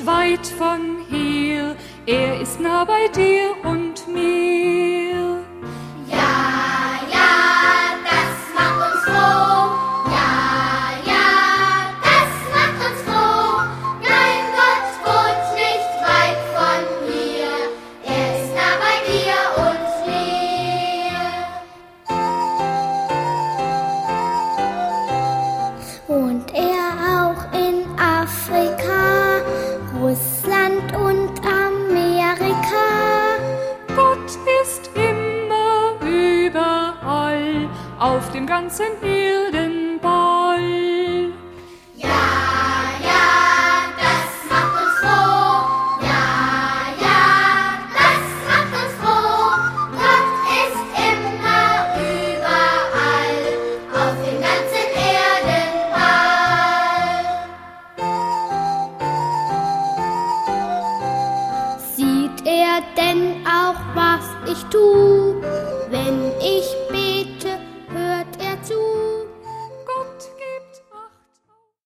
weit von hier, er ist nah bei dir und mir. Ja, ja, das macht uns froh. Ja, ja, das macht uns froh. Nein, Gott wohnt nicht weit von hier, er ist nah bei dir und mir. Wohnt er auch in Afrika, Russland und Amerika? Gott ist immer überall, auf dem ganzen Erdenball. Ja, ja, das macht uns froh. Ja, ja, das macht uns froh. Gott ist immer überall, auf dem ganzen Erdenball. Sieht er denn auch, was ich tu, wenn ich